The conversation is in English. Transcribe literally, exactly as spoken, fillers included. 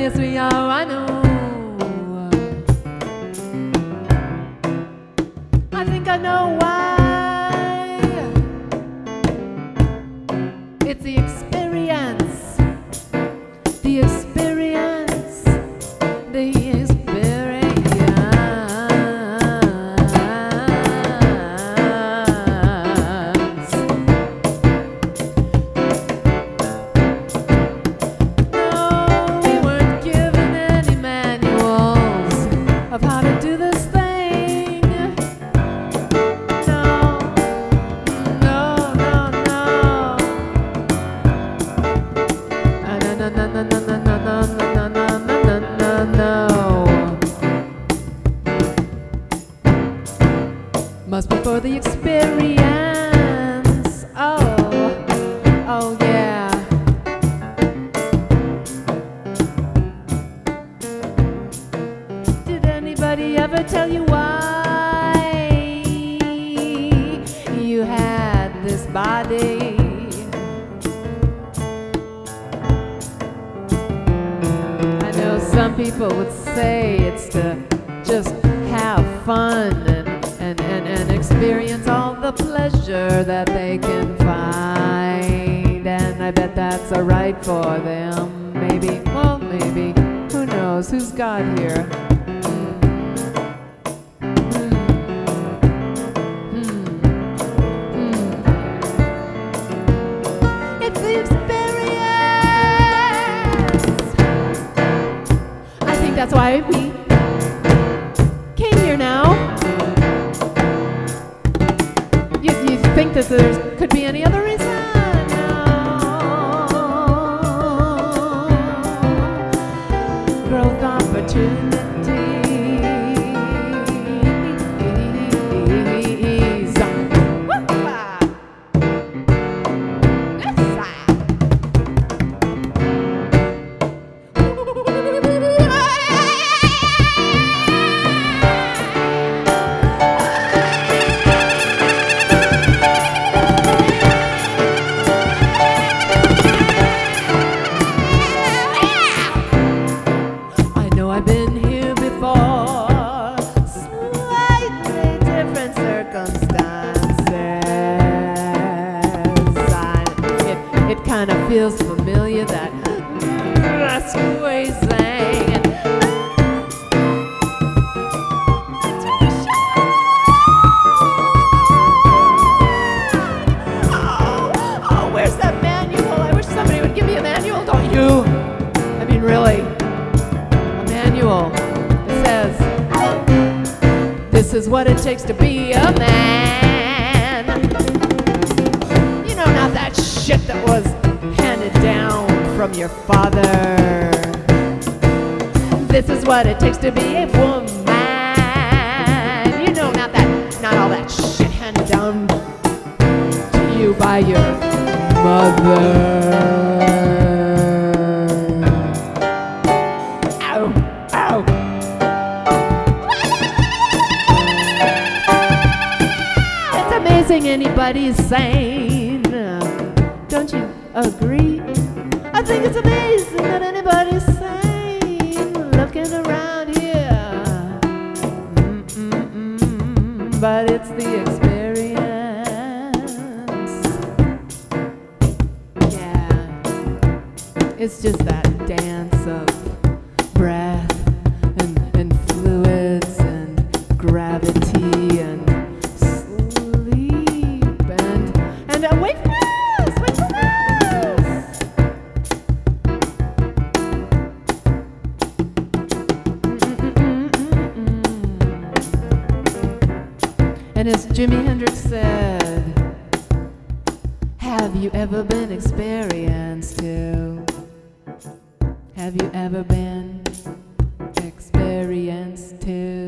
yes we are, I know. I think I know why. It's the experience. The experience. The experience. Of how to do this thing. No, no, no, no. Uh, no, no, no, no, no, no, no, no, no, no, no, no. Must be for the experience. Oh, oh yeah. Anybody ever tell you why you had this body? I know some people would say it's to just have fun and, and, and, and experience all the pleasure that they can find. And I bet that's alright for them. Maybe, well maybe, who knows, who's God here? That's why we came here now. You, you think that there could be any other reason? No. Growth opportunities. I've been here before, slightly different circumstances. I, it it kind of feels familiar, that uh, squeezing. And, oh, oh, where's that manual? I wish somebody would give me a manual, don't you? I mean, really. It says, this is what it takes to be a man. You know, not that shit that was handed down from your father. This is what it takes to be a woman. You know, not that, not all that shit handed down to you by your mother. Anybody's sane, don't you agree? I think it's amazing that anybody's sane looking around here. Mm-mm-mm. But it's the experience. Yeah, it's just that dance of breath and, and fluids and gravity and And as Jimi Hendrix said, have you ever been experienced to? Have you ever been experienced to?